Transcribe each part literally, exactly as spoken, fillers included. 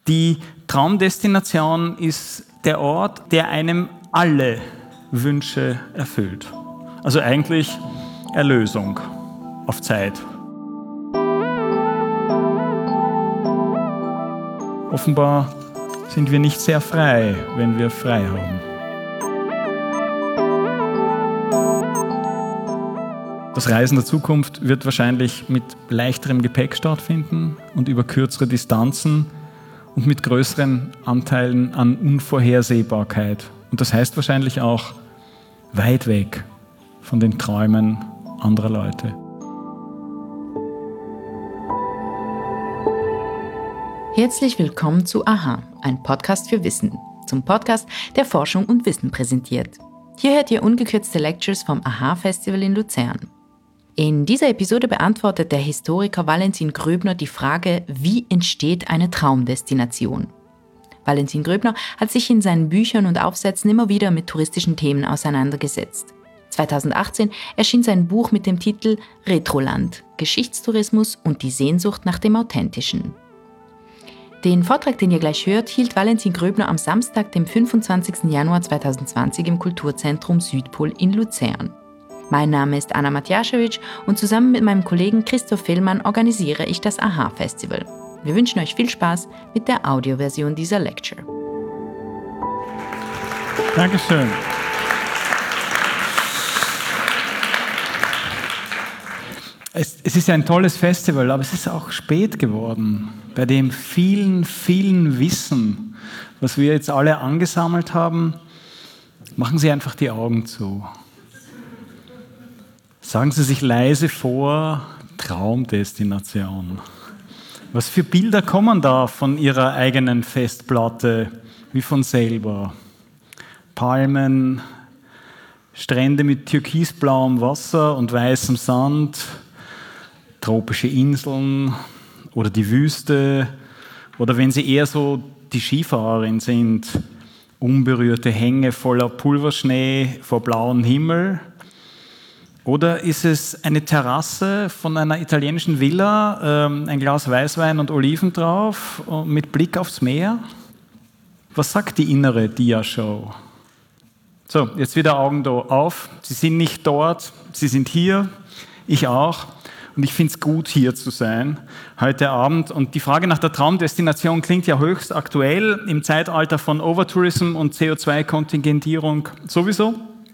Die Traumdestination ist der Ort, der einem alle Wünsche erfüllt. Also eigentlich Erlösung auf Zeit. Offenbar sind wir nicht sehr frei, wenn wir frei haben. Das Reisen der Zukunft wird wahrscheinlich mit leichterem Gepäck stattfinden und über kürzere Distanzen und mit größeren Anteilen an Unvorhersehbarkeit. Und das heißt wahrscheinlich auch weit weg von den Träumen anderer Leute. Herzlich willkommen zu Aha, ein Podcast für Wissen, zum Podcast, der Forschung und Wissen präsentiert. Hier hört ihr ungekürzte Lectures vom Aha-Festival in Luzern. In dieser Episode beantwortet der Historiker Valentin Gröbner die Frage, wie entsteht eine Traumdestination? Valentin Gröbner hat sich in seinen Büchern und Aufsätzen immer wieder mit touristischen Themen auseinandergesetzt. zweitausendachtzehn erschien sein Buch mit dem Titel Retroland – Geschichtstourismus und die Sehnsucht nach dem Authentischen. Den Vortrag, den ihr gleich hört, hielt Valentin Gröbner am Samstag, dem fünfundzwanzigsten Januar zweitausendzwanzig im Kulturzentrum Südpol in Luzern. Mein Name ist Anna Matjaschewitsch und zusammen mit meinem Kollegen Christoph Fehlmann organisiere ich das Aha-Festival. Wir wünschen euch viel Spaß mit der Audioversion dieser Lecture. Dankeschön. Es, es ist ein tolles Festival, aber es ist auch spät geworden. Bei dem vielen, vielen Wissen, was wir jetzt alle angesammelt haben, machen Sie einfach die Augen zu. Sagen Sie sich leise vor, Traumdestination. Was für Bilder kommen da von Ihrer eigenen Festplatte, wie von selber? Palmen, Strände mit türkisblauem Wasser und weißem Sand, tropische Inseln oder die Wüste. Oder wenn Sie eher so die Skifahrerin sind, unberührte Hänge voller Pulverschnee vor blauem Himmel. Oder ist es eine Terrasse von einer italienischen Villa, ähm, ein Glas Weißwein und Oliven drauf, mit Blick aufs Meer? Was sagt die innere Dia-Show? So, jetzt wieder Augen auf. Sie sind nicht dort, Sie sind hier, ich auch. Und ich finde es gut, hier zu sein, heute Abend. Und die Frage nach der Traumdestination klingt ja höchst aktuell im Zeitalter von Overtourism und C O zwei Kontingentierung sowieso.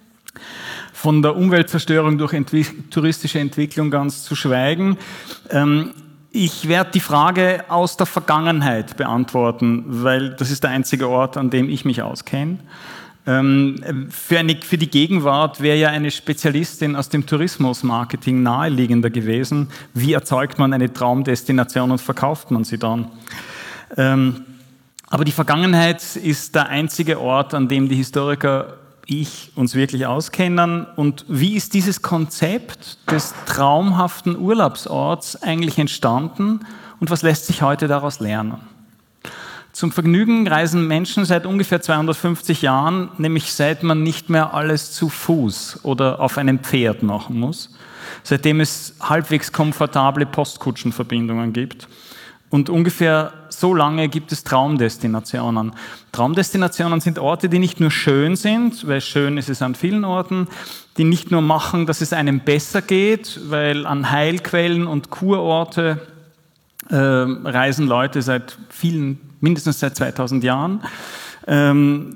Von der Umweltzerstörung durch entwick- touristische Entwicklung ganz zu schweigen. Ähm, ich werde die Frage aus der Vergangenheit beantworten, weil das ist der einzige Ort, an dem ich mich auskenne. Ähm, für, eine, für die Gegenwart wäre ja eine Spezialistin aus dem Tourismusmarketing naheliegender gewesen. Wie erzeugt man eine Traumdestination und verkauft man sie dann? Ähm, aber die Vergangenheit ist der einzige Ort, an dem die Historiker ich uns wirklich auskennen. Und wie ist dieses Konzept des traumhaften Urlaubsorts eigentlich entstanden und was lässt sich heute daraus lernen? Zum Vergnügen reisen Menschen seit ungefähr zweihundertfünfzig Jahren, nämlich seit man nicht mehr alles zu Fuß oder auf einem Pferd machen muss, seitdem es halbwegs komfortable Postkutschenverbindungen gibt. Und ungefähr so lange gibt es Traumdestinationen. Traumdestinationen sind Orte, die nicht nur schön sind, weil schön ist es an vielen Orten, die nicht nur machen, dass es einem besser geht, weil an Heilquellen und Kurorte äh, reisen Leute seit vielen, mindestens seit zweitausend Jahren. Ähm,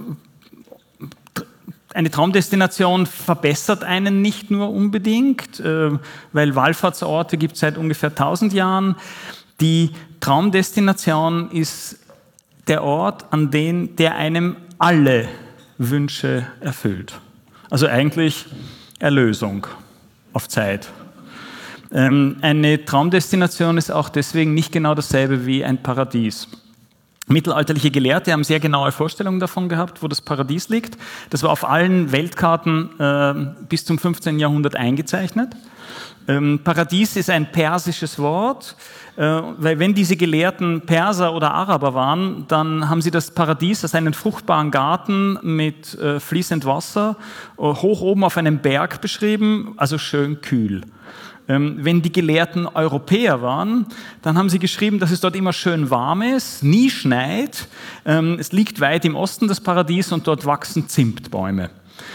Eine Traumdestination verbessert einen nicht nur unbedingt, äh, weil Wallfahrtsorte gibt es seit ungefähr tausend Jahren. Die Traumdestination ist der Ort, an den der einem alle Wünsche erfüllt. Also eigentlich Erlösung auf Zeit. Ähm, eine Traumdestination ist auch deswegen nicht genau dasselbe wie ein Paradies. Mittelalterliche Gelehrte haben sehr genaue Vorstellungen davon gehabt, wo das Paradies liegt. Das war auf allen Weltkarten äh, bis zum fünfzehnten Jahrhundert eingezeichnet. Ähm, Paradies ist ein persisches Wort, äh, weil wenn diese Gelehrten Perser oder Araber waren, dann haben sie das Paradies als einen fruchtbaren Garten mit äh, fließend Wasser äh, hoch oben auf einem Berg beschrieben, also schön kühl. Wenn die Gelehrten Europäer waren, dann haben sie geschrieben, dass es dort immer schön warm ist, nie schneit, es liegt weit im Osten das Paradies und dort wachsen Zimtbäume.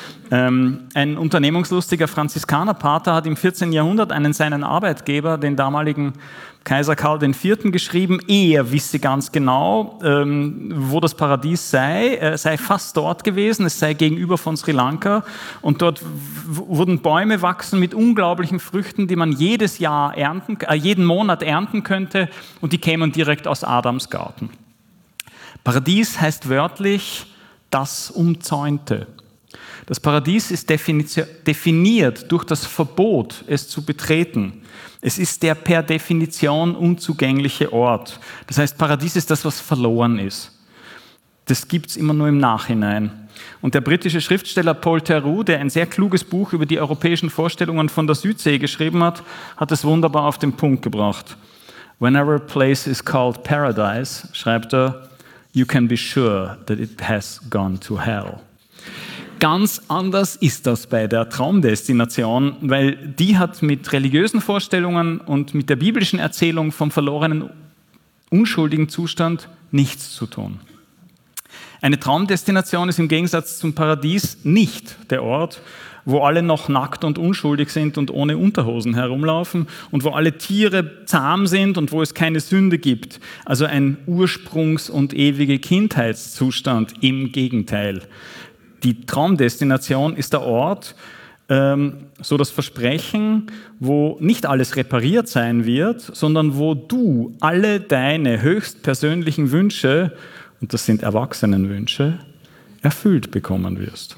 Ein unternehmungslustiger Franziskanerpater hat im vierzehnten Jahrhundert einen seinen Arbeitgeber, den damaligen Kaiser Karl der Vierte, geschrieben, er wisse ganz genau, wo das Paradies sei. Er sei fast dort gewesen, es sei gegenüber von Sri Lanka und dort wurden Bäume wachsen mit unglaublichen Früchten, die man jedes Jahr ernten, äh, jeden Monat ernten könnte und die kämen direkt aus Adams Garten. Paradies heißt wörtlich das Umzäunte. Das Paradies ist definiert durch das Verbot, es zu betreten. Es ist der per Definition unzugängliche Ort. Das heißt, Paradies ist das, was verloren ist. Das gibt es immer nur im Nachhinein. Und der britische Schriftsteller Paul Theroux, der ein sehr kluges Buch über die europäischen Vorstellungen von der Südsee geschrieben hat, hat es wunderbar auf den Punkt gebracht. Whenever a place is called paradise, schreibt er, you can be sure that it has gone to hell. Ganz anders ist das bei der Traumdestination, weil die hat mit religiösen Vorstellungen und mit der biblischen Erzählung vom verlorenen, unschuldigen Zustand nichts zu tun. Eine Traumdestination ist im Gegensatz zum Paradies nicht der Ort, wo alle noch nackt und unschuldig sind und ohne Unterhosen herumlaufen und wo alle Tiere zahm sind und wo es keine Sünde gibt. Also ein Ursprungs- und ewige Kindheitszustand, im Gegenteil. Die Traumdestination ist der Ort, ähm, so das Versprechen, wo nicht alles repariert sein wird, sondern wo du alle deine höchstpersönlichen Wünsche, und das sind Erwachsenenwünsche, erfüllt bekommen wirst.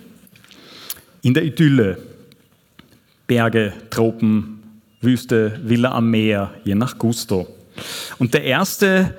In der Idylle, Berge, Tropen, Wüste, Villa am Meer, je nach Gusto. Und der erste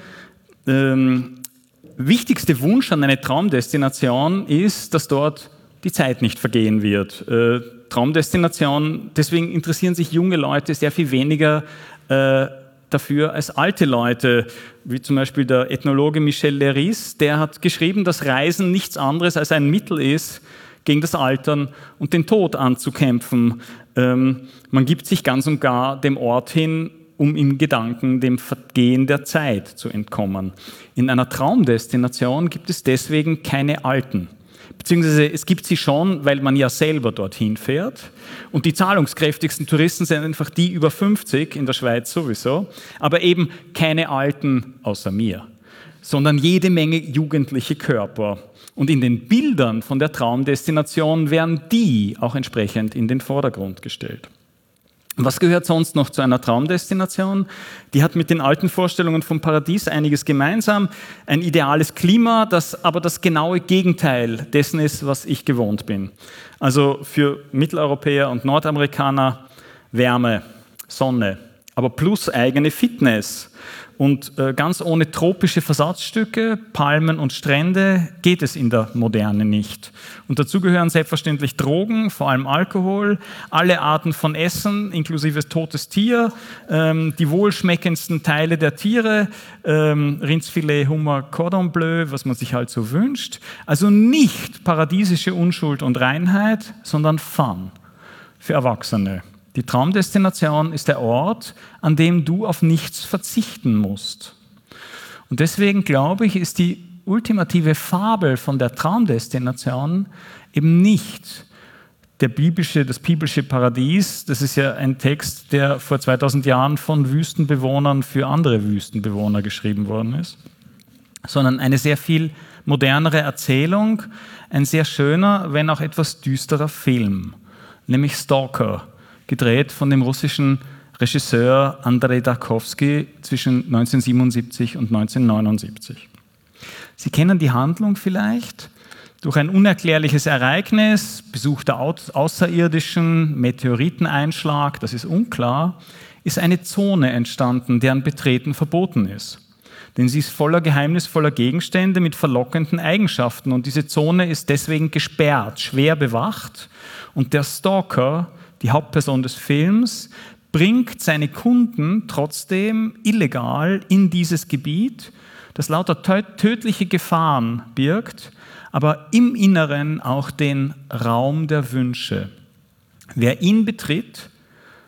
ähm, wichtigste Wunsch an eine Traumdestination ist, dass dort die Zeit nicht vergehen wird. Äh, Traumdestination, deswegen interessieren sich junge Leute sehr viel weniger äh, dafür als alte Leute, wie zum Beispiel der Ethnologe Michel Leiris, der hat geschrieben, dass Reisen nichts anderes als ein Mittel ist, gegen das Altern und den Tod anzukämpfen. Ähm, man gibt sich ganz und gar dem Ort hin, um im Gedanken dem Vergehen der Zeit zu entkommen. In einer Traumdestination gibt es deswegen keine Alten. Beziehungsweise es gibt sie schon, weil man ja selber dorthin fährt. Und die zahlungskräftigsten Touristen sind einfach die über fünfzig, in der Schweiz sowieso, aber eben keine Alten außer mir, sondern jede Menge jugendliche Körper. Und in den Bildern von der Traumdestination werden die auch entsprechend in den Vordergrund gestellt. Was gehört sonst noch zu einer Traumdestination? Die hat mit den alten Vorstellungen vom Paradies einiges gemeinsam. Ein ideales Klima, das aber das genaue Gegenteil dessen ist, was ich gewohnt bin. Also für Mitteleuropäer und Nordamerikaner Wärme, Sonne, aber plus eigene Fitness. Und äh, ganz ohne tropische Versatzstücke, Palmen und Strände geht es in der Moderne nicht. Und dazu gehören selbstverständlich Drogen, vor allem Alkohol, alle Arten von Essen, inklusive totes Tier, ähm, die wohlschmeckendsten Teile der Tiere, ähm, Rindsfilet, Hummer, Cordon Bleu, was man sich halt so wünscht. Also nicht paradiesische Unschuld und Reinheit, sondern Fun für Erwachsene. Die Traumdestination ist der Ort, an dem du auf nichts verzichten musst. Und deswegen glaube ich, ist die ultimative Fabel von der Traumdestination eben nicht der biblische, das biblische Paradies. Das ist ja ein Text, der vor zweitausend Jahren von Wüstenbewohnern für andere Wüstenbewohner geschrieben worden ist, sondern eine sehr viel modernere Erzählung, ein sehr schöner, wenn auch etwas düsterer Film, nämlich Stalker, gedreht von dem russischen Regisseur Andrei Tarkovsky zwischen neunzehnhundertsiebenundsiebzig und neunzehnhundertneunundsiebzig. Sie kennen die Handlung vielleicht. Durch ein unerklärliches Ereignis, Besuch der Außerirdischen, Meteoriteneinschlag, das ist unklar, ist eine Zone entstanden, deren Betreten verboten ist. Denn sie ist voller geheimnisvoller Gegenstände mit verlockenden Eigenschaften und diese Zone ist deswegen gesperrt, schwer bewacht und der Stalker, die Hauptperson des Films, bringt seine Kunden trotzdem illegal in dieses Gebiet, das lauter tödliche Gefahren birgt, aber im Inneren auch den Raum der Wünsche. Wer ihn betritt,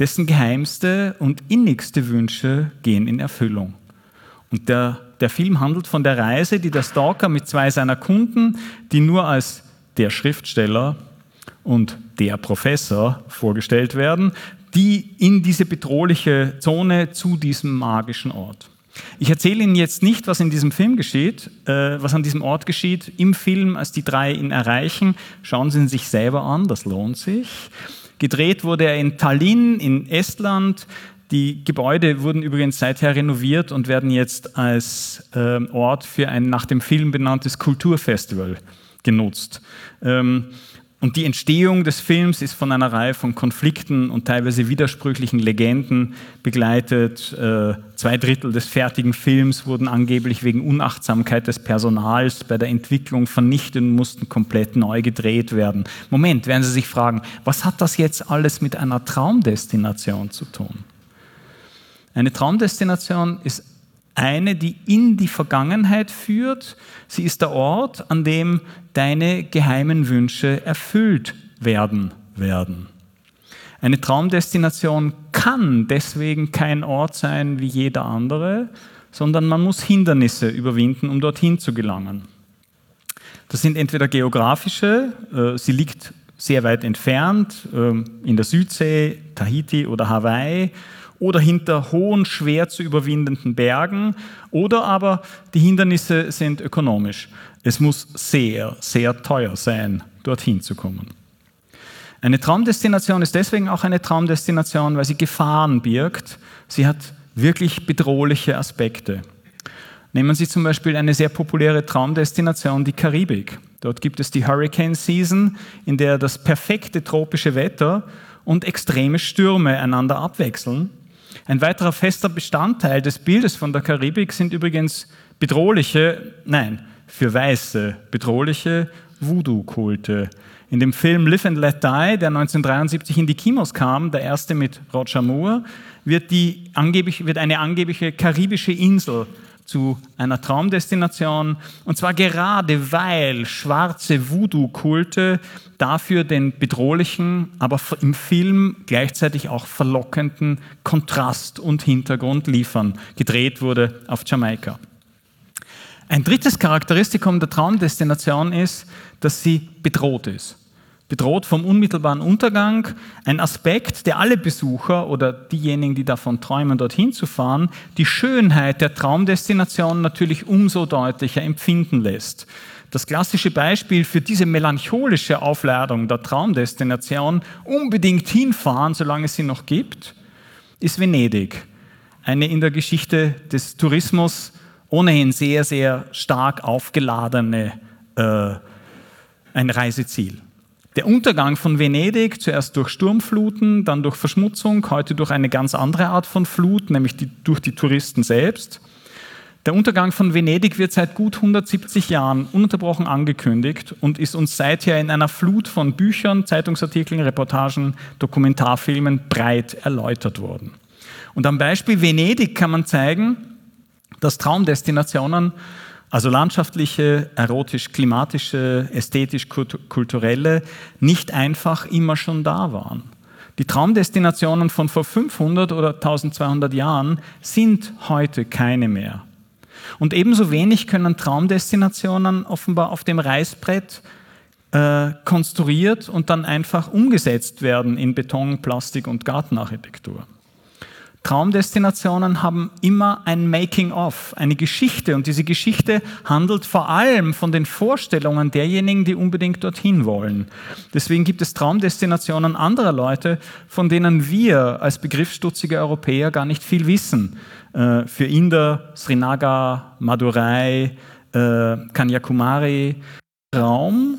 dessen geheimste und innigste Wünsche gehen in Erfüllung. Und der, der Film handelt von der Reise, die der Stalker mit zwei seiner Kunden, die nur als der Schriftsteller und der Professor vorgestellt werden, die in diese bedrohliche Zone zu diesem magischen Ort. Ich erzähle Ihnen jetzt nicht, was in diesem Film geschieht, äh, was an diesem Ort geschieht. Im Film, als die drei ihn erreichen, schauen Sie ihn sich selber an, das lohnt sich. Gedreht wurde er in Tallinn in Estland. Die Gebäude wurden übrigens seither renoviert und werden jetzt als äh, Ort für ein nach dem Film benanntes Kulturfestival genutzt. Ähm, Und die Entstehung des Films ist von einer Reihe von Konflikten und teilweise widersprüchlichen Legenden begleitet. Äh, zwei Drittel des fertigen Films wurden angeblich wegen Unachtsamkeit des Personals bei der Entwicklung vernichtet und mussten komplett neu gedreht werden. Moment, werden Sie sich fragen, was hat das jetzt alles mit einer Traumdestination zu tun? Eine Traumdestination ist eine, die in die Vergangenheit führt. Sie ist der Ort, an dem deine geheimen Wünsche erfüllt werden werden. Eine Traumdestination kann deswegen kein Ort sein wie jeder andere, sondern man muss Hindernisse überwinden, um dorthin zu gelangen. Das sind entweder geografische, äh, sie liegt sehr weit entfernt, äh, in der Südsee, Tahiti oder Hawaii, oder hinter hohen, schwer zu überwindenden Bergen, oder aber die Hindernisse sind ökonomisch. Es muss sehr, sehr teuer sein, dorthin zu kommen. Eine Traumdestination ist deswegen auch eine Traumdestination, weil sie Gefahren birgt. Sie hat wirklich bedrohliche Aspekte. Nehmen Sie zum Beispiel eine sehr populäre Traumdestination, die Karibik. Dort gibt es die Hurricane Season, in der das perfekte tropische Wetter und extreme Stürme einander abwechseln. Ein weiterer fester Bestandteil des Bildes von der Karibik sind übrigens bedrohliche, nein, für Weiße bedrohliche Voodoo-Kulte. In dem Film Live and Let Die, der neunzehnhundertdreiundsiebzig in die Kinos kam, der erste mit Roger Moore, wird, die, angeblich, wird eine angebliche karibische Insel zu einer Traumdestination, und zwar gerade weil schwarze Voodoo-Kulte dafür den bedrohlichen, aber im Film gleichzeitig auch verlockenden Kontrast und Hintergrund liefern. Gedreht wurde auf Jamaika. Ein drittes Charakteristikum der Traumdestination ist, dass sie bedroht ist. Bedroht vom unmittelbaren Untergang, ein Aspekt, der alle Besucher oder diejenigen, die davon träumen, dorthin zu fahren, die Schönheit der Traumdestination natürlich umso deutlicher empfinden lässt. Das klassische Beispiel für diese melancholische Aufladung der Traumdestination, unbedingt hinfahren, solange es sie noch gibt, ist Venedig. Eine in der Geschichte des Tourismus ohnehin sehr, sehr stark aufgeladene äh, ein Reiseziel. Der Untergang von Venedig, zuerst durch Sturmfluten, dann durch Verschmutzung, heute durch eine ganz andere Art von Flut, nämlich die, durch die Touristen selbst. Der Untergang von Venedig wird seit gut hundertsiebzig Jahren ununterbrochen angekündigt und ist uns seither in einer Flut von Büchern, Zeitungsartikeln, Reportagen, Dokumentarfilmen breit erläutert worden. Und am Beispiel Venedig kann man zeigen, dass Traumdestinationen, also landschaftliche, erotisch-klimatische, ästhetisch-kulturelle, nicht einfach immer schon da waren. Die Traumdestinationen von vor fünfhundert oder eintausendzweihundert Jahren sind heute keine mehr. Und ebenso wenig können Traumdestinationen offenbar auf dem Reißbrett äh, konstruiert und dann einfach umgesetzt werden in Beton, Plastik und Gartenarchitektur. Traumdestinationen haben immer ein Making-of, eine Geschichte, und diese Geschichte handelt vor allem von den Vorstellungen derjenigen, die unbedingt dorthin wollen. Deswegen gibt es Traumdestinationen anderer Leute, von denen wir als begriffsstutzige Europäer gar nicht viel wissen. Für Inder, Srinagar, Madurai, Kanyakumari. Raum,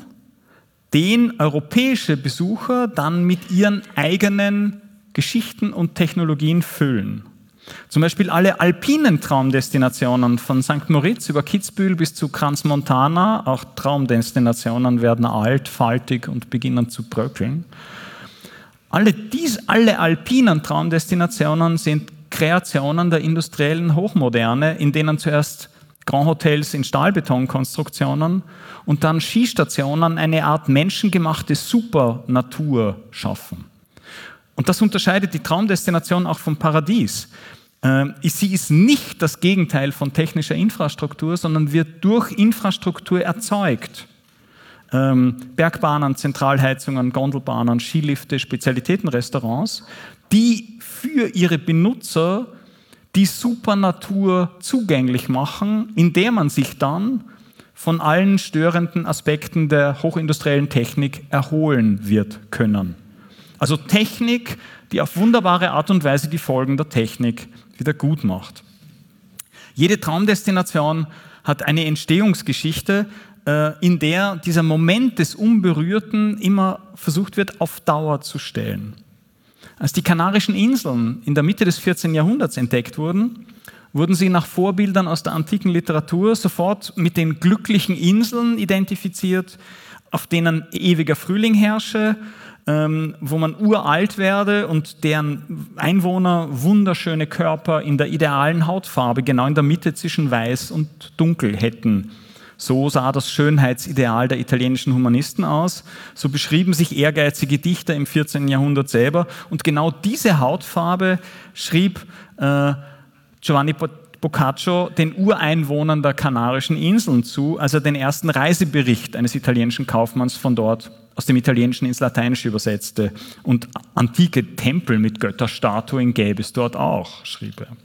den europäische Besucher dann mit ihren eigenen Geschichten und Technologien füllen. Zum Beispiel alle alpinen Traumdestinationen von Sankt Moritz über Kitzbühel bis zu Crans-Montana, auch Traumdestinationen werden alt, faltig und beginnen zu bröckeln. Alle, dies, alle alpinen Traumdestinationen sind Kreationen der industriellen Hochmoderne, in denen zuerst Grand Hotels in Stahlbetonkonstruktionen und dann Skistationen eine Art menschengemachte Supernatur schaffen. und das unterscheidet die Traumdestination auch vom Paradies. Sie ist nicht das Gegenteil von technischer Infrastruktur, sondern wird durch Infrastruktur erzeugt. Bergbahnen, Zentralheizungen, Gondelbahnen, Skilifte, Spezialitätenrestaurants, die für ihre Benutzer die Supernatur zugänglich machen, indem man sich dann von allen störenden Aspekten der hochindustriellen Technik erholen wird können. Also Technik, die auf wunderbare Art und Weise die Folgen der Technik wieder gut macht. Jede Traumdestination hat eine Entstehungsgeschichte, in der dieser Moment des Unberührten immer versucht wird, auf Dauer zu stellen. Als die Kanarischen Inseln in der Mitte des vierzehnten Jahrhunderts entdeckt wurden, wurden sie nach Vorbildern aus der antiken Literatur sofort mit den glücklichen Inseln identifiziert, auf denen ewiger Frühling herrsche, ähm, wo man uralt werde und deren Einwohner wunderschöne Körper in der idealen Hautfarbe, genau in der Mitte zwischen Weiß und Dunkel hätten. So sah das Schönheitsideal der italienischen Humanisten aus. So beschrieben sich ehrgeizige Dichter im vierzehnten Jahrhundert selber. Und genau diese Hautfarbe schrieb äh, Giovanni Boccaccio den Ureinwohnern der Kanarischen Inseln zu, als er den ersten Reisebericht eines italienischen Kaufmanns von dort aus dem Italienischen ins Lateinische übersetzte. Und antike Tempel mit Götterstatuen gäbe es dort auch, schrieb er.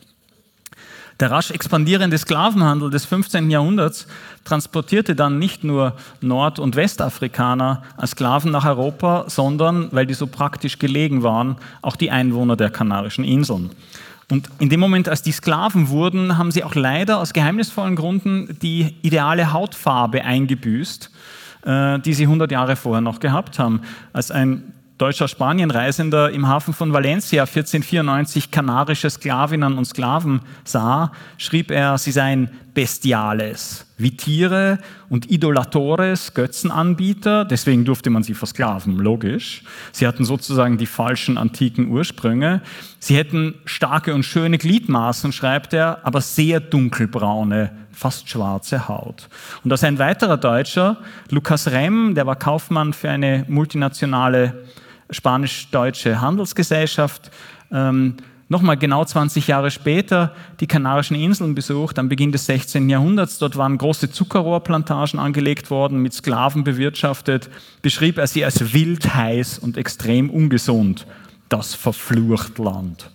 Der rasch expandierende Sklavenhandel des fünfzehnten Jahrhunderts transportierte dann nicht nur Nord- und Westafrikaner als Sklaven nach Europa, sondern, weil die so praktisch gelegen waren, auch die Einwohner der Kanarischen Inseln. Und in dem Moment, als die Sklaven wurden, haben sie auch leider aus geheimnisvollen Gründen die ideale Hautfarbe eingebüßt, die sie hundert Jahre vorher noch gehabt haben. Als ein deutscher Spanienreisender im Hafen von Valencia vierzehnhundertvierundneunzig kanarische Sklavinnen und Sklaven sah, schrieb er, sie seien Bestiales, wie Tiere und Idolatores, Götzenanbieter, deswegen durfte man sie versklaven, logisch. Sie hatten sozusagen die falschen antiken Ursprünge. Sie hätten starke und schöne Gliedmaßen, schreibt er, aber sehr dunkelbraune, fast schwarze Haut. Und als ein weiterer Deutscher, Lucas Rem, der war Kaufmann für eine multinationale spanisch-deutsche Handelsgesellschaft, ähm, nochmal genau zwanzig Jahre später die Kanarischen Inseln besucht, am Beginn des sechzehnten Jahrhunderts. Dort waren große Zuckerrohrplantagen angelegt worden, mit Sklaven bewirtschaftet. Beschrieb er sie als wild, heiß und extrem ungesund. Das verflucht Land.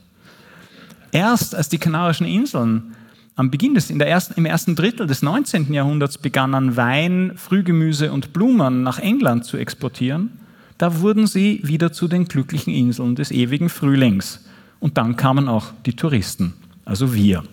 Erst als die Kanarischen Inseln am Beginn des, in der ersten, im ersten Drittel des neunzehnten Jahrhunderts begannen, Wein, Frühgemüse und Blumen nach England zu exportieren, da wurden sie wieder zu den glücklichen Inseln des ewigen Frühlings. Und dann kamen auch die Touristen, also wir.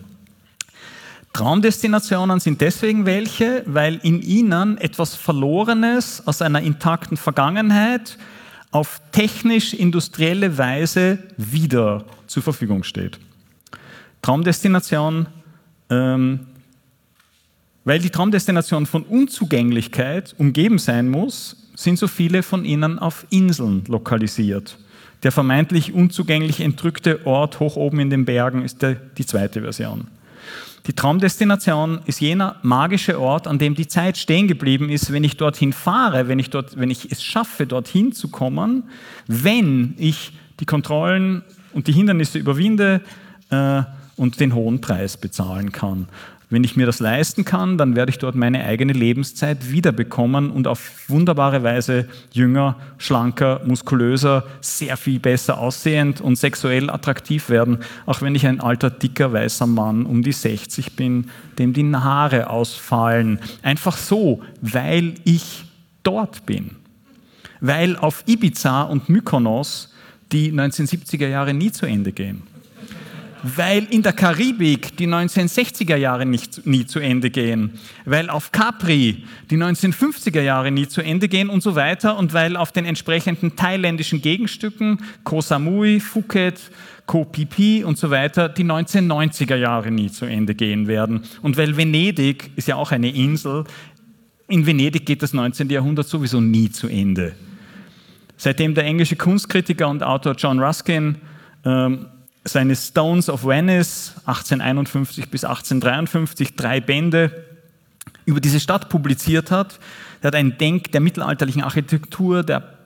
Traumdestinationen sind deswegen welche, weil in ihnen etwas Verlorenes aus einer intakten Vergangenheit auf technisch-industrielle Weise wieder zur Verfügung steht. Traumdestination, ähm, weil die Traumdestination von Unzugänglichkeit umgeben sein muss, sind so viele von ihnen auf Inseln lokalisiert. Der vermeintlich unzugänglich entrückte Ort hoch oben in den Bergen ist der, die zweite Version. Die Traumdestination ist jener magische Ort, an dem die Zeit stehen geblieben ist, wenn ich dorthin fahre, wenn ich, dort, wenn ich es schaffe, dorthin zu kommen, wenn ich die Kontrollen und die Hindernisse überwinde äh, und den hohen Preis bezahlen kann. Wenn ich mir das leisten kann, dann werde ich dort meine eigene Lebenszeit wiederbekommen und auf wunderbare Weise jünger, schlanker, muskulöser, sehr viel besser aussehend und sexuell attraktiv werden, auch wenn ich ein alter, dicker, weißer Mann um die sechzig bin, dem die Haare ausfallen. Einfach so, weil ich dort bin. Weil auf Ibiza und Mykonos die neunzehnhundertsiebziger Jahre nie zu Ende gehen. Weil in der Karibik die neunzehnhundertsechziger Jahre nicht, nie zu Ende gehen, weil auf Capri die neunzehnhundertfünfziger Jahre nie zu Ende gehen und so weiter und weil auf den entsprechenden thailändischen Gegenstücken, Koh Samui, Phuket, Koh Phi Phi und so weiter, die neunzehnhundertneunziger Jahre nie zu Ende gehen werden. Und weil Venedig ist ja auch eine Insel, in Venedig geht das neunzehnten Jahrhundert sowieso nie zu Ende. Seitdem der englische Kunstkritiker und Autor John Ruskin ähm, seine Stones of Venice achtzehnhunderteinundfünfzig bis achtzehnhundertdreiundfünfzig, drei Bände über diese Stadt publiziert hat. Er hat ein Denk der mittelalterlichen Architektur, der,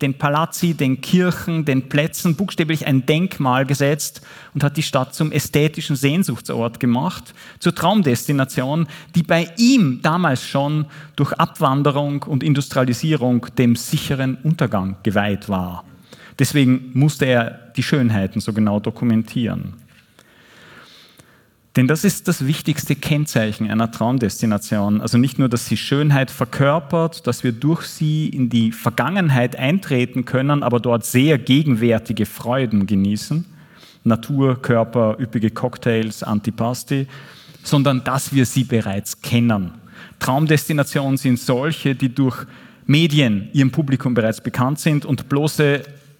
den Palazzi, den Kirchen, den Plätzen buchstäblich ein Denkmal gesetzt und hat die Stadt zum ästhetischen Sehnsuchtsort gemacht, zur Traumdestination, die bei ihm damals schon durch Abwanderung und Industrialisierung dem sicheren Untergang geweiht war. Deswegen musste er die Schönheiten so genau dokumentieren. Denn das ist das wichtigste Kennzeichen einer Traumdestination. Also nicht nur, dass sie Schönheit verkörpert, dass wir durch sie in die Vergangenheit eintreten können, aber dort sehr gegenwärtige Freuden genießen. Natur, Körper, üppige Cocktails, Antipasti, sondern dass wir sie bereits kennen. Traumdestinationen sind solche, die durch Medien ihrem Publikum bereits bekannt sind und bloße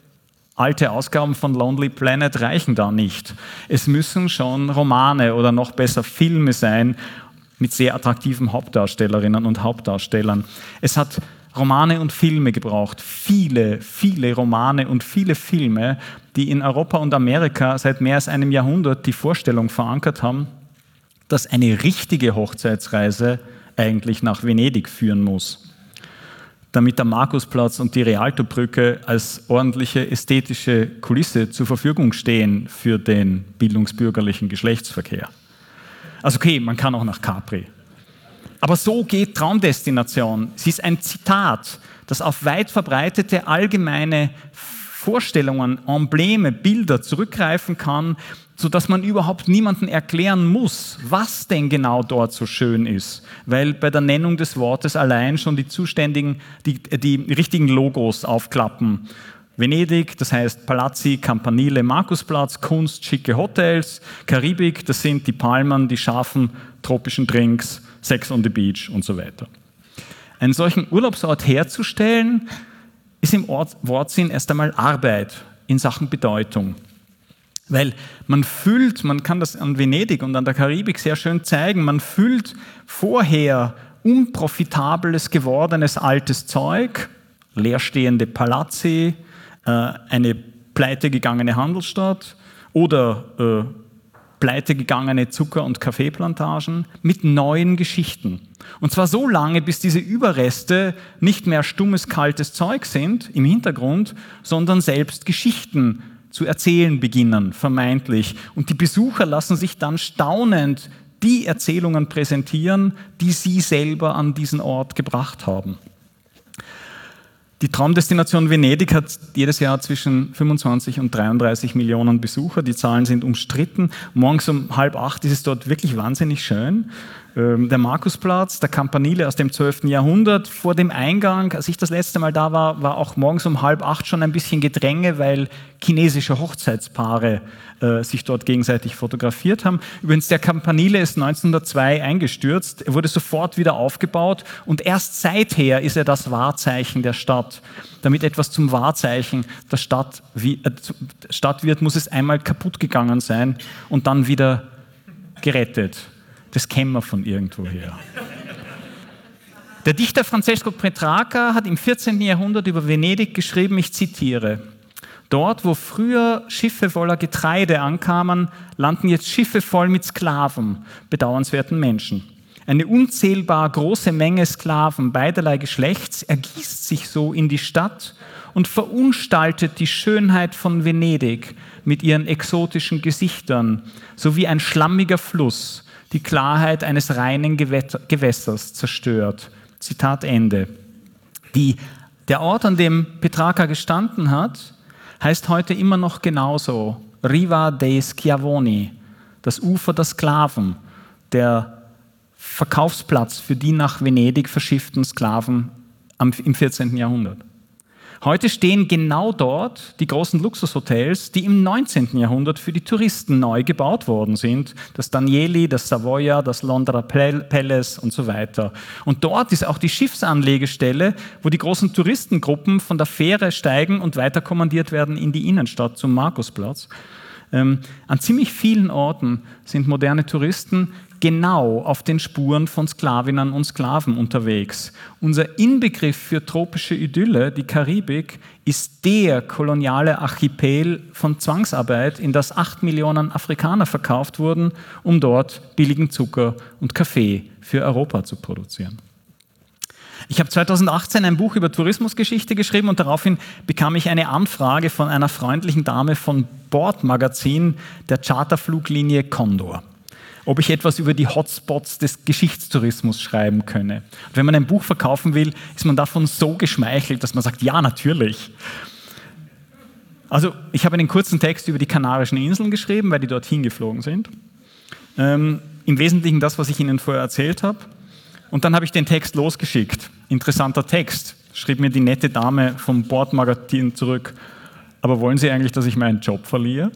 alte Ausgaben von Lonely Planet reichen da nicht. Es müssen schon Romane oder noch besser Filme sein mit sehr attraktiven Hauptdarstellerinnen und Hauptdarstellern. Es hat Romane und Filme gebraucht, viele, viele Romane und viele Filme, die in Europa und Amerika seit mehr als einem Jahrhundert die Vorstellung verankert haben, dass eine richtige Hochzeitsreise eigentlich nach Venedig führen muss, damit der Markusplatz und die Rialtobrücke als ordentliche ästhetische Kulisse zur Verfügung stehen für den bildungsbürgerlichen Geschlechtsverkehr. Also okay, man kann auch nach Capri. Aber so geht Traumdestination. Sie ist ein Zitat, das auf weit verbreitete allgemeine Vorstellungen, Embleme, Bilder zurückgreifen kann, sodass man überhaupt niemandem erklären muss, was denn genau dort so schön ist, weil bei der Nennung des Wortes allein schon die zuständigen, die, die richtigen Logos aufklappen. Venedig, das heißt Palazzi, Campanile, Markusplatz, Kunst, schicke Hotels, Karibik, das sind die Palmen, die scharfen tropischen Drinks, Sex on the Beach und so weiter. Einen solchen Urlaubsort herzustellen, ist im Ort, Wortsinn erst einmal Arbeit in Sachen Bedeutung. Weil man füllt, man kann das an Venedig und an der Karibik sehr schön zeigen, man füllt vorher unprofitables, gewordenes altes Zeug, leerstehende Palazzi, äh, eine pleitegegangene Handelsstadt oder äh, pleitegegangene Zucker- und Kaffeeplantagen mit neuen Geschichten. Und zwar so lange, bis diese Überreste nicht mehr stummes, kaltes Zeug sind im Hintergrund, sondern selbst Geschichten zu erzählen beginnen, vermeintlich. Und die Besucher lassen sich dann staunend die Erzählungen präsentieren, die sie selber an diesen Ort gebracht haben. Die Traumdestination Venedig hat jedes Jahr zwischen fünfundzwanzig und dreiunddreißig Millionen Besucher. Die Zahlen sind umstritten. Morgens um halb acht ist es dort wirklich wahnsinnig schön. Der Markusplatz, der Campanile aus dem zwölften Jahrhundert, vor dem Eingang, als ich das letzte Mal da war, war auch morgens um halb acht schon ein bisschen Gedränge, weil chinesische Hochzeitspaare äh, sich dort gegenseitig fotografiert haben. Übrigens, der Campanile ist neunzehnhundertzwei eingestürzt, er wurde sofort wieder aufgebaut und erst seither ist er das Wahrzeichen der Stadt. Damit etwas zum Wahrzeichen der Stadt, wie, äh, Stadt wird, muss es einmal kaputt gegangen sein und dann wieder gerettet. Das kennen wir von irgendwoher. Der Dichter Francesco Petrarca hat im vierzehnten Jahrhundert über Venedig geschrieben, ich zitiere: Dort, wo früher Schiffe voller Getreide ankamen, landen jetzt Schiffe voll mit Sklaven, bedauernswerten Menschen. Eine unzählbar große Menge Sklaven beiderlei Geschlechts ergießt sich so in die Stadt und verunstaltet die Schönheit von Venedig mit ihren exotischen Gesichtern, sowie ein schlammiger Fluss die Klarheit eines reinen Gewässers zerstört. Zitat Ende. Die, der Ort, an dem Petrarca gestanden hat, heißt heute immer noch genauso Riva dei Schiavoni, das Ufer der Sklaven, der Verkaufsplatz für die nach Venedig verschifften Sklaven im vierzehnten Jahrhundert. Heute stehen genau dort die großen Luxushotels, die im neunzehnten Jahrhundert für die Touristen neu gebaut worden sind. Das Danieli, das Savoia, das Londra Palace und so weiter. Und dort ist auch die Schiffsanlegestelle, wo die großen Touristengruppen von der Fähre steigen und weiter kommandiert werden in die Innenstadt zum Markusplatz. Ähm, an ziemlich vielen Orten sind moderne Touristen genau auf den Spuren von Sklavinnen und Sklaven unterwegs. Unser Inbegriff für tropische Idylle, die Karibik, ist der koloniale Archipel von Zwangsarbeit, in das acht Millionen Afrikaner verkauft wurden, um dort billigen Zucker und Kaffee für Europa zu produzieren. Ich habe zweitausendachtzehn ein Buch über Tourismusgeschichte geschrieben und daraufhin bekam ich eine Anfrage von einer freundlichen Dame von Bordmagazin der Charterfluglinie Condor, ob ich etwas über die Hotspots des Geschichtstourismus schreiben könne. Und wenn man ein Buch verkaufen will, ist man davon so geschmeichelt, dass man sagt, ja, natürlich. Also ich habe einen kurzen Text über die Kanarischen Inseln geschrieben, weil die dorthin geflogen sind. Ähm, Im Wesentlichen das, was ich Ihnen vorher erzählt habe. Und dann habe ich den Text losgeschickt. Interessanter Text, schrieb mir die nette Dame vom Bordmagazin zurück. Aber wollen Sie eigentlich, dass ich meinen Job verliere?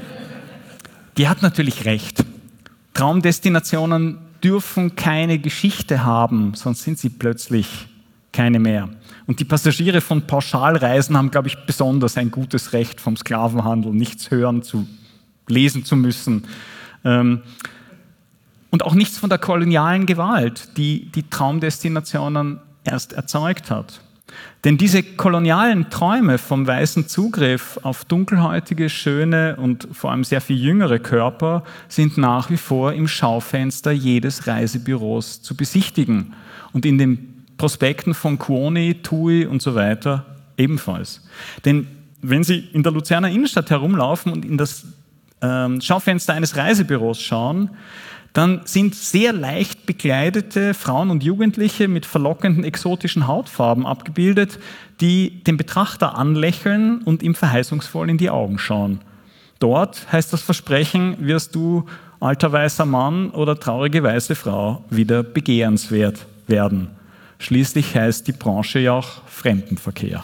Die hat natürlich recht. Traumdestinationen dürfen keine Geschichte haben, sonst sind sie plötzlich keine mehr. Und die Passagiere von Pauschalreisen haben, glaube ich, besonders ein gutes Recht vom Sklavenhandel, nichts hören zu, lesen zu müssen. Ähm, und auch nichts von der kolonialen Gewalt, die die Traumdestinationen erst erzeugt hat. Denn diese kolonialen Träume vom weißen Zugriff auf dunkelhäutige, schöne und vor allem sehr viel jüngere Körper sind nach wie vor im Schaufenster jedes Reisebüros zu besichtigen und in den Prospekten von Kuoni, Tui und so weiter ebenfalls. Denn wenn Sie in der Luzerner Innenstadt herumlaufen und in das ähm, Schaufenster eines Reisebüros schauen, dann sind sehr leicht bekleidete Frauen und Jugendliche mit verlockenden exotischen Hautfarben abgebildet, die den Betrachter anlächeln und ihm verheißungsvoll in die Augen schauen. Dort heißt das Versprechen, wirst du, alter weißer Mann oder traurige weiße Frau, wieder begehrenswert werden. Schließlich heißt die Branche ja auch Fremdenverkehr.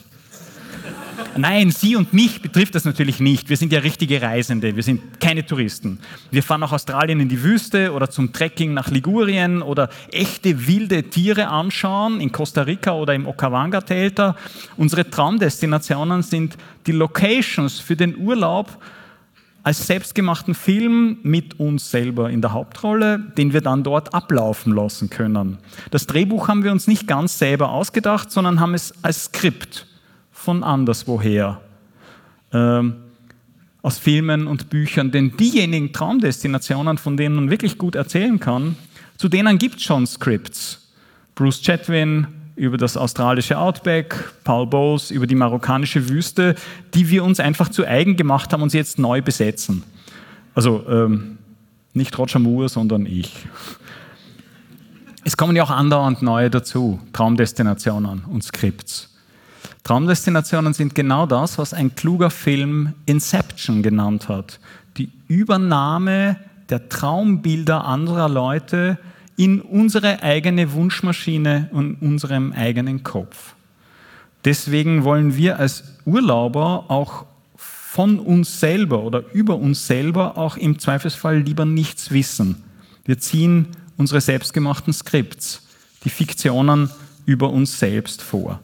Nein, Sie und mich betrifft das natürlich nicht. Wir sind ja richtige Reisende, wir sind keine Touristen. Wir fahren nach Australien in die Wüste oder zum Trekking nach Ligurien oder echte wilde Tiere anschauen in Costa Rica oder im Okawanga-Delta. Unsere Traumdestinationen sind die Locations für den Urlaub als selbstgemachten Film mit uns selber in der Hauptrolle, den wir dann dort ablaufen lassen können. Das Drehbuch haben wir uns nicht ganz selber ausgedacht, sondern haben es als Skript von anderswoher, ähm, aus Filmen und Büchern. Denn diejenigen Traumdestinationen, von denen man wirklich gut erzählen kann, zu denen gibt es schon Skripts. Bruce Chatwin über das australische Outback, Paul Bowles über die marokkanische Wüste, die wir uns einfach zu eigen gemacht haben und sie jetzt neu besetzen. Also ähm, nicht Roger Moore, sondern ich. Es kommen ja auch andauernd neue dazu, Traumdestinationen und Skripts. Traumdestinationen sind genau das, was ein kluger Film Inception genannt hat. Die Übernahme der Traumbilder anderer Leute in unsere eigene Wunschmaschine und unserem eigenen Kopf. Deswegen wollen wir als Urlauber auch von uns selber oder über uns selber auch im Zweifelsfall lieber nichts wissen. Wir ziehen unsere selbstgemachten Skripts, die Fiktionen über uns selbst vor.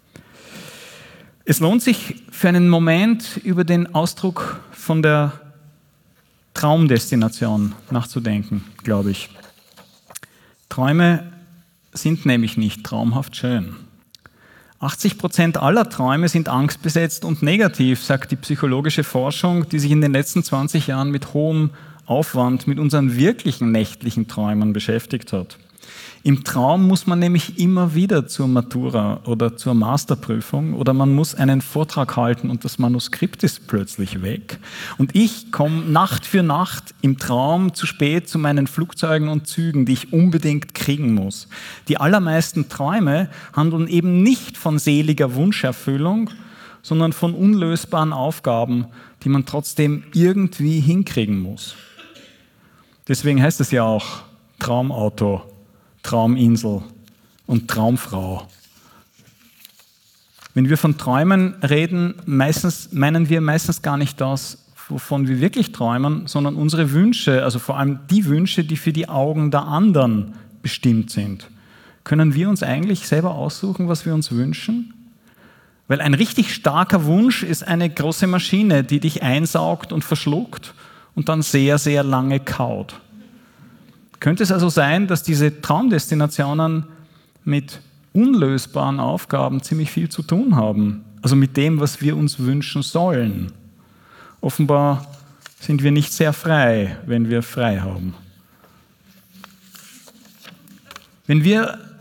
Es lohnt sich für einen Moment über den Ausdruck von der Traumdestination nachzudenken, glaube ich. Träume sind nämlich nicht traumhaft schön. achtzig Prozent aller Träume sind angstbesetzt und negativ, sagt die psychologische Forschung, die sich in den letzten zwanzig Jahren mit hohem Aufwand mit unseren wirklichen nächtlichen Träumen beschäftigt hat. Im Traum muss man nämlich immer wieder zur Matura oder zur Masterprüfung oder man muss einen Vortrag halten und das Manuskript ist plötzlich weg. Und ich komme Nacht für Nacht im Traum zu spät zu meinen Flugzeugen und Zügen, die ich unbedingt kriegen muss. Die allermeisten Träume handeln eben nicht von seliger Wunscherfüllung, sondern von unlösbaren Aufgaben, die man trotzdem irgendwie hinkriegen muss. Deswegen heißt es ja auch Traumauto, Trauminsel und Traumfrau. Wenn wir von Träumen reden, meistens, meinen wir meistens gar nicht das, wovon wir wirklich träumen, sondern unsere Wünsche, also vor allem die Wünsche, die für die Augen der anderen bestimmt sind. Können wir uns eigentlich selber aussuchen, was wir uns wünschen? Weil ein richtig starker Wunsch ist eine große Maschine, die dich einsaugt und verschluckt und dann sehr, sehr lange kaut. Könnte es also sein, dass diese Traumdestinationen mit unlösbaren Aufgaben ziemlich viel zu tun haben? Also mit dem, was wir uns wünschen sollen. Offenbar sind wir nicht sehr frei, wenn wir frei haben. Wenn wir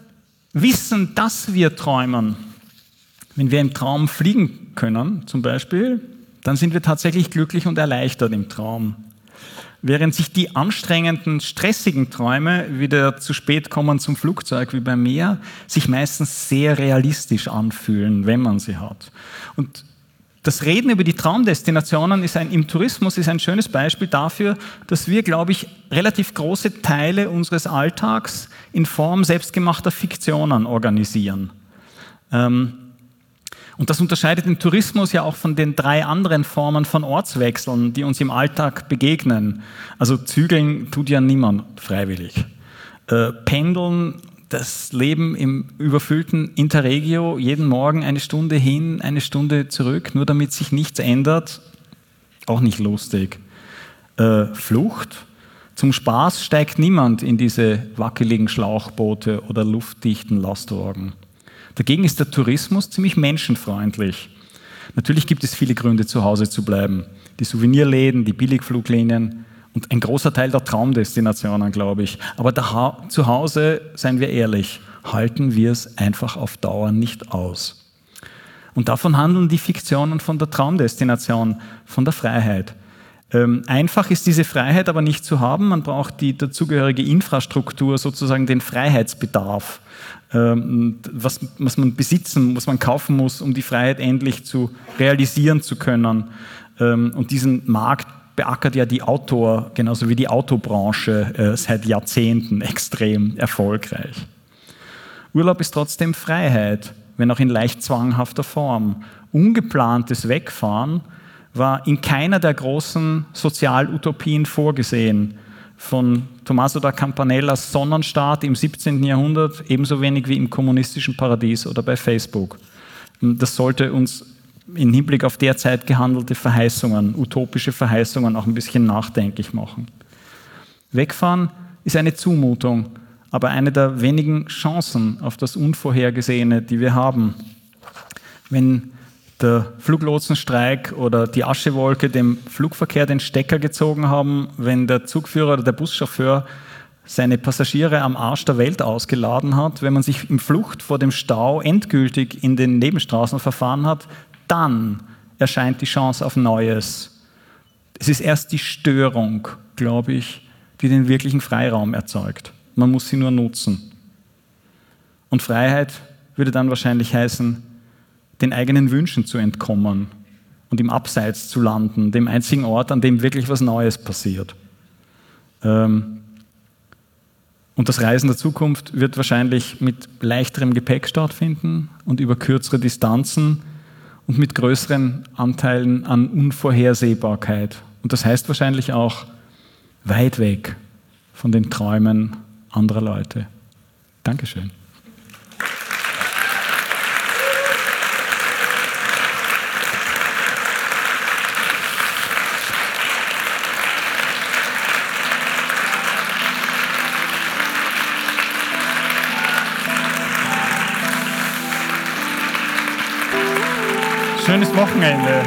wissen, dass wir träumen, wenn wir im Traum fliegen können zum Beispiel, dann sind wir tatsächlich glücklich und erleichtert im Traum. Während sich die anstrengenden, stressigen Träume, wie der zu spät kommen zum Flugzeug wie bei mir, sich meistens sehr realistisch anfühlen, wenn man sie hat. Und das Reden über die Traumdestinationen ist ein, im Tourismus ist ein schönes Beispiel dafür, dass wir, glaube ich, relativ große Teile unseres Alltags in Form selbstgemachter Fiktionen organisieren. Ähm, Und das unterscheidet den Tourismus ja auch von den drei anderen Formen von Ortswechseln, die uns im Alltag begegnen. Also zügeln tut ja niemand freiwillig. Äh, pendeln, das Leben im überfüllten Interregio, jeden Morgen eine Stunde hin, eine Stunde zurück, nur damit sich nichts ändert, auch nicht lustig. Äh, Flucht, zum Spaß steigt niemand in diese wackeligen Schlauchboote oder luftdichten Lastwagen. Dagegen ist der Tourismus ziemlich menschenfreundlich. Natürlich gibt es viele Gründe, zu Hause zu bleiben. Die Souvenirläden, die Billigfluglinien und ein großer Teil der Traumdestinationen, glaube ich. Aber da, zu Hause, seien wir ehrlich, halten wir es einfach auf Dauer nicht aus. Und davon handeln die Fiktionen von der Traumdestination, von der Freiheit. Ähm, einfach ist diese Freiheit aber nicht zu haben. Man braucht die dazugehörige Infrastruktur, sozusagen den Freiheitsbedarf. Was, was man besitzen, was man kaufen muss, um die Freiheit endlich zu realisieren zu können. Und diesen Markt beackert ja die Autor, genauso wie die Autobranche, seit Jahrzehnten extrem erfolgreich. Urlaub ist trotzdem Freiheit, wenn auch in leicht zwanghafter Form. Ungeplantes Wegfahren war in keiner der großen Sozialutopien vorgesehen. Von Tommaso da Campanellas Sonnenstaat im siebzehnten Jahrhundert, ebenso wenig wie im kommunistischen Paradies oder bei Facebook. Das sollte uns im Hinblick auf derzeit gehandelte Verheißungen, utopische Verheißungen, auch ein bisschen nachdenklich machen. Wegfahren ist eine Zumutung, aber eine der wenigen Chancen auf das Unvorhergesehene, die wir haben. Wenn der Fluglotsenstreik oder die Aschewolke dem Flugverkehr den Stecker gezogen haben, wenn der Zugführer oder der Buschauffeur seine Passagiere am Arsch der Welt ausgeladen hat, wenn man sich im Flucht vor dem Stau endgültig in den Nebenstraßen verfahren hat, dann erscheint die Chance auf Neues. Es ist erst die Störung, glaube ich, die den wirklichen Freiraum erzeugt. Man muss sie nur nutzen. Und Freiheit würde dann wahrscheinlich heißen, den eigenen Wünschen zu entkommen und im Abseits zu landen, dem einzigen Ort, an dem wirklich was Neues passiert. Und das Reisen der Zukunft wird wahrscheinlich mit leichterem Gepäck stattfinden und über kürzere Distanzen und mit größeren Anteilen an Unvorhersehbarkeit. Und das heißt wahrscheinlich auch weit weg von den Träumen anderer Leute. Dankeschön. Schönes Wochenende.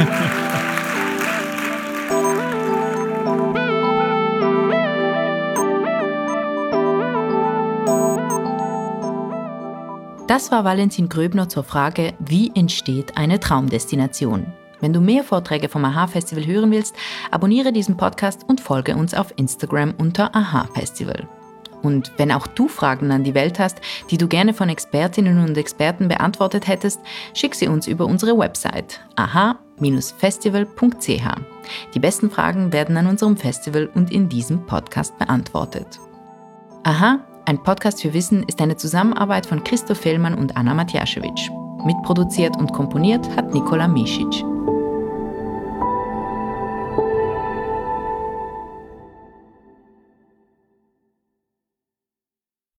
Das war Valentin Gröbner zur Frage, wie entsteht eine Traumdestination? Wenn du mehr Vorträge vom AHA-Festival hören willst, abonniere diesen Podcast und folge uns auf Instagram unter AHA-Festival. Und wenn auch du Fragen an die Welt hast, die du gerne von Expertinnen und Experten beantwortet hättest, schick sie uns über unsere Website aha Bindestrich festival punkt c h. Die besten Fragen werden an unserem Festival und in diesem Podcast beantwortet. Aha, ein Podcast für Wissen ist eine Zusammenarbeit von Christoph Fellmann und Anna Matjaschewitsch. Mitproduziert und komponiert hat Nikola Misic.